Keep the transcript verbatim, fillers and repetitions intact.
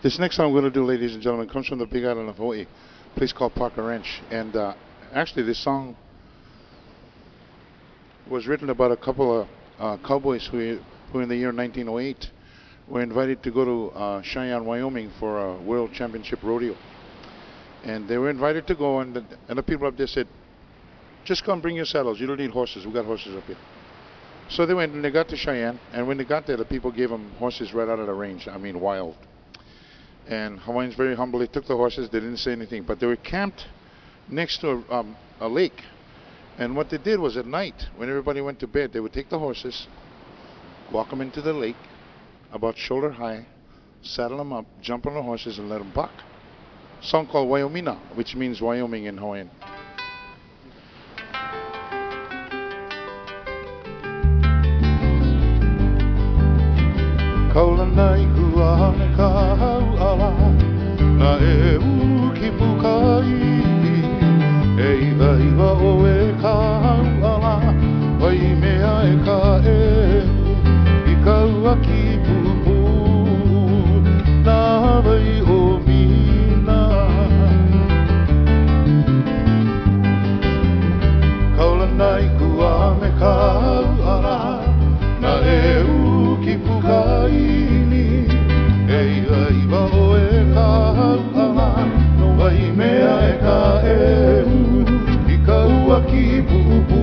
This next song I'm going to do, ladies and gentlemen, comes from the Big Island of Hawaii, a place called Parker Ranch. And uh, actually, this song was written about a couple of uh, cowboys who, who, in the year nineteen oh eight, were invited to go to uh, Cheyenne, Wyoming for a World Championship rodeo. And they were invited to go, and the, and the people up there said, just come bring your saddles. You don't need horses. We got horses up here. So they went and they got to Cheyenne, and when they got there, the people gave them horses right out of the range. I mean, wild. And Hawaiians very humbly took the horses. They didn't say anything, but they were camped next to a, um, a lake. And what they did was at night, when everybody went to bed, they would take the horses, walk them into the lake, about shoulder high, saddle them up, jump on the horses, and let them buck. A song called Wyomina, which means Wyoming in Hawaiian. Kaula nai kua me ka hauala, na e uki pukai. E iwa iwa o e ka hauala, wai mea e ka e. I ka ua ki pupu, na wai o mina. Kaula nai kua me ka hauala, na e uki pukai. Mea e ka e u, I ka ua ki pupu.